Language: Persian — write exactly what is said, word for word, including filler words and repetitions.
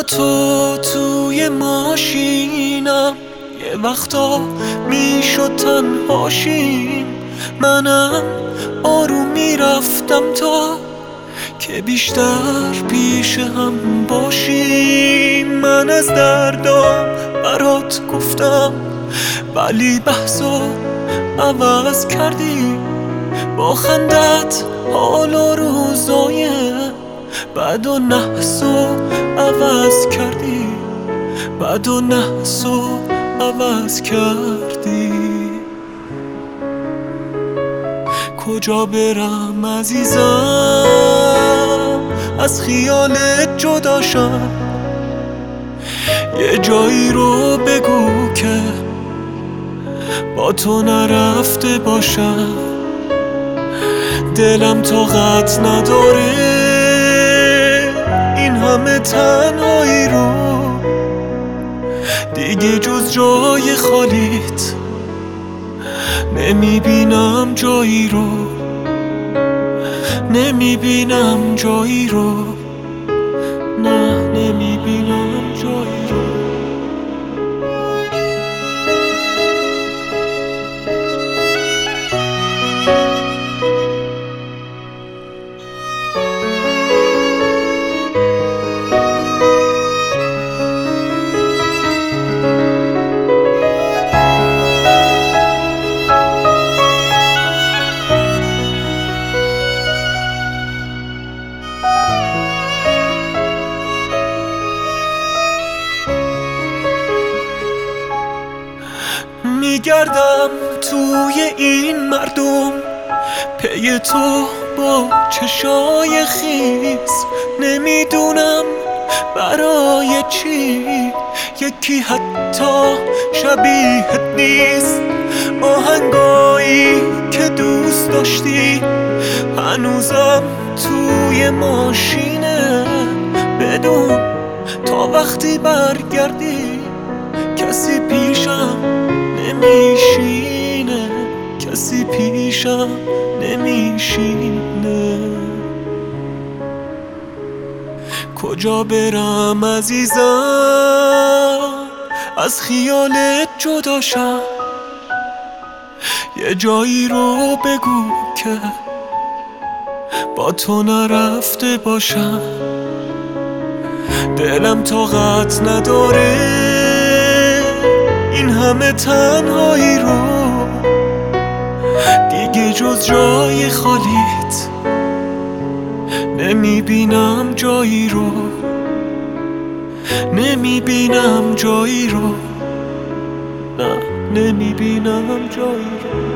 تو توی ماشینم، یه وقتا میشد تنهاشیم. منم آروم میرفتم تا که بیشتر پیش هم باشیم. من از دردام برات گفتم، ولی بحثو عوض کردی. با خندت حال و روزای بد و نحسو عوض کردی. بد و نحسو عوض کردی. کجا برم عزیزم از خیالت جدا شم؟ یه جایی رو بگو که با تو نرفته باشم. دلم طاقت نداره این همه تنهایی رو، دیگه جز جای خالیت نمیبینم جایی رو. نمیبینم جایی رو. نه نمیبینم جایی رو. میگردم توی این مردم پی تو با چشای خیس. نمیدونم برای چی یکی حتی شبیهت نیست. آهنگایی که دوست داشتی هنوزم توی ماشینه. بدون تا وقتی برگردی کسی پیشم نمیشینه. کسی پیشم نمیشینه. کجا برم عزیزم از خیالت جدا شم؟ یه جایی رو بگو که با تو نرفته باشم. دلم طاقت نداره این همه تنهایی رو، دیگه جز جای خالیت نمیبینم جایی رو. نمیبینم جایی رو. نه نمیبینم جایی رو.